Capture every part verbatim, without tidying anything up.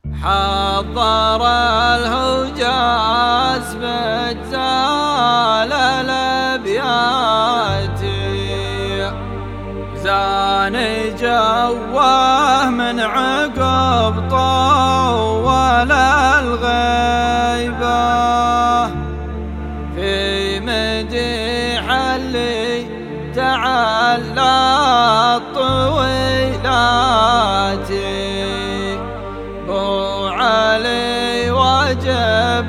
حضر الهجاز بجزال الابيات، زان جواه من عقب طول الغيبة، في مديح اللي تعلى الطويلات، بو علي وجب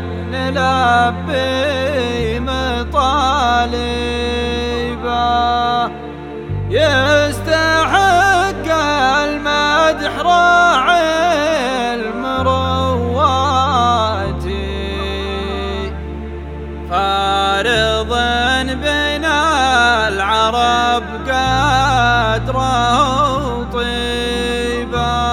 نلبي مطالبه، يستحق المدح راعي المروات، فارض بين العرب قدره طيبه.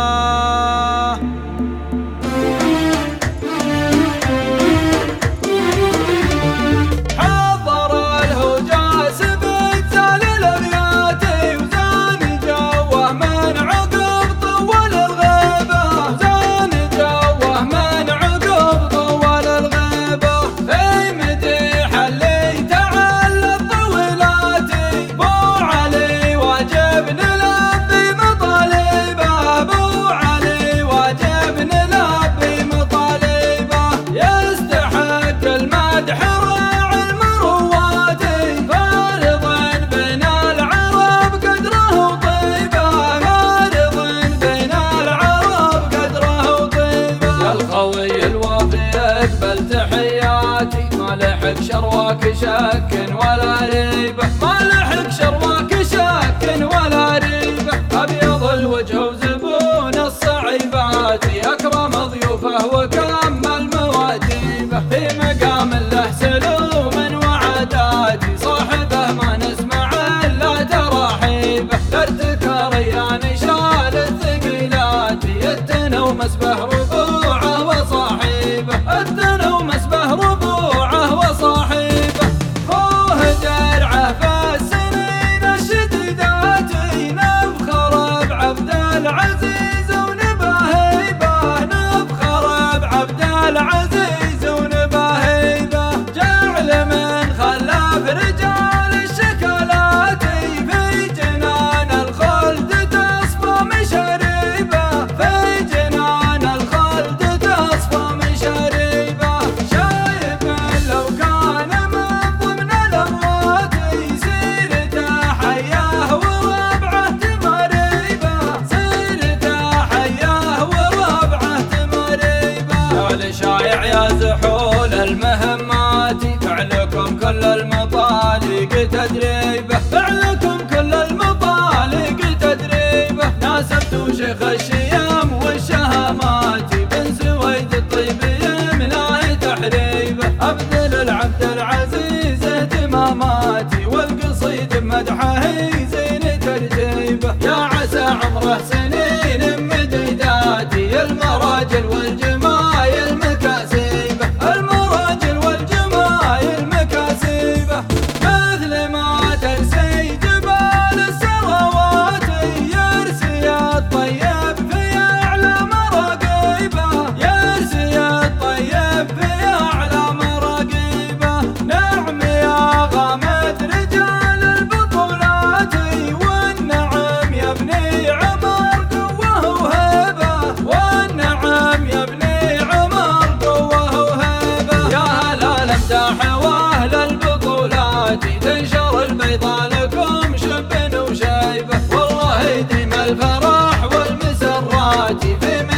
ما لحق شرواك شك ولا ريبة، ما لحق شرواك شك ولا ريبة، أبيض الوجه وزبون الصعيبات، أكرم ضيوفه وكمل مواتيبه، في مقام له سلوم وعادات، صاحبه ما نسمع إلا تراحيبه، لارتكار يعني شال الثقيلات، التنو مسبه ربوعه وصاحبه، التنو مسبه ربوعه وصاحبه، خوه درعه في السنين الشديدات، نفخر بعبد العزيز ونباهيبه، نفخر بعبد العزيز ونباهيبه، جعل من خلاف رجال الشكلات، في جنان الخلد تصفى مشاريبه، في جنان الخلد تصفى مشاريبه، شايب لو كان من ضمن الأموات، سيرته حياه وربعه تمريبه، سيرته حياه وربعه تمريبه، فعل شايع يا زحول المهمات، فعلكم كل المطالق تدريبه، فعلكم كل المطالق تدريبه، ناسبتوا شيخ الشيام والشهامات، بن سويد الطيب يملاه تحريبه، أبذل العبد العزيز اهتماماتي، والقصيد بمدحه زين ترتيبه، يا عسى عمره سنين مديداتي، المراجل والجمايل مكاسيبه، المراجل والجمايل مكاسيبه، مثل ما ترسي جبال السراوات، يرسي الطيب في أعلى مراقيبه، يرسي الطيب في أعلى مراقيبه، نعم يا غامد رجال البطولات، والنعم يا ابني عمر قوه وهيبه، والنعم يا ابني عمر قوه وهيبه، يا هلا الامداح واهل البطولات، تنشر البيضاء لكم شب وشيبه، والله يديم الفرح والمسرات، في